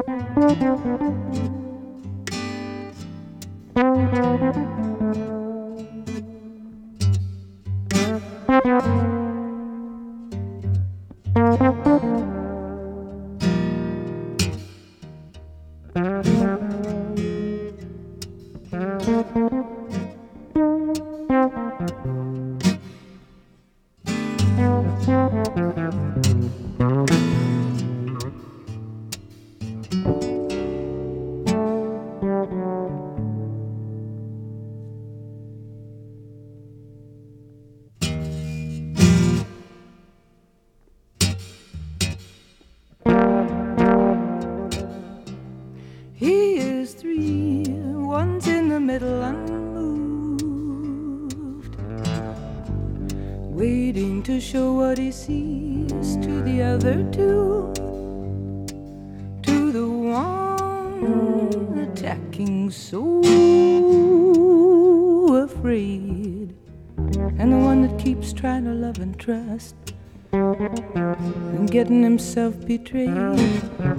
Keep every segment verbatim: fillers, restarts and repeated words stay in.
He is three, one's in the middle unmoved, waiting to show what he sees to the other two, to the one attacking so afraid, and the one that keeps trying to love and trust and getting himself betrayed.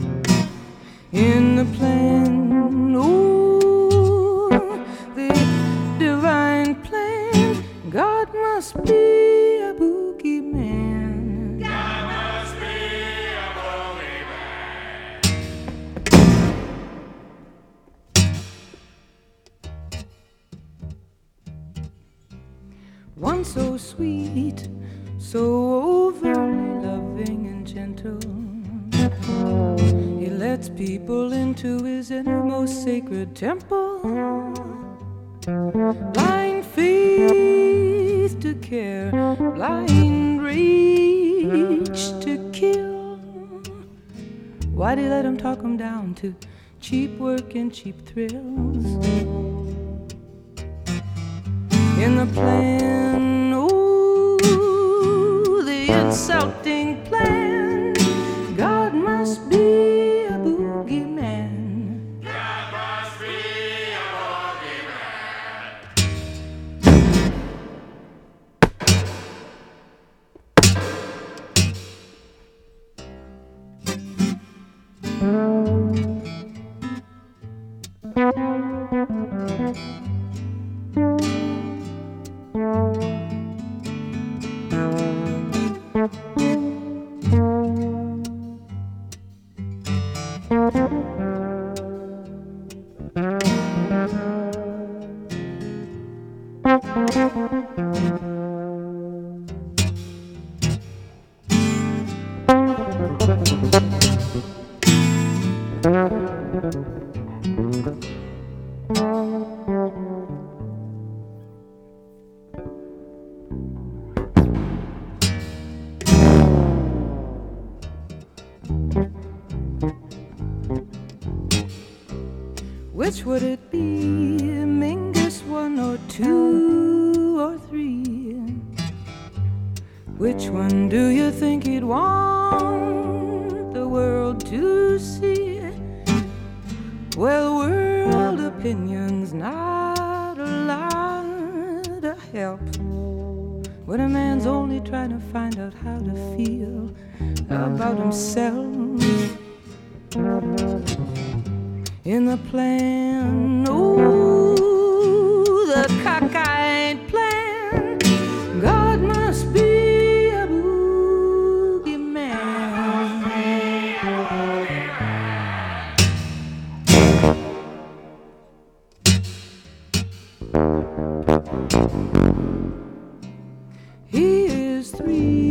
In the plan, ooh, the divine plan, God must be a boogeyman. God must be a boogeyman. One so sweet, so overly loving and gentle, he lets people into his innermost sacred temple. Blind faith to care, blind rage to kill. Why'd he let him talk him down to cheap work and cheap thrills? In the plan, ooh, the insulting plan, God must be a boogeyman. God must be a Which would it be, Mingus one or two or three? Which one do you think he'd want the world to see? Well, world opinion's not a lot of help when a man's only trying to find out how to feel about himself. In the plan, ooh, the cockeyed plan, God must be a boogeyman. He is three.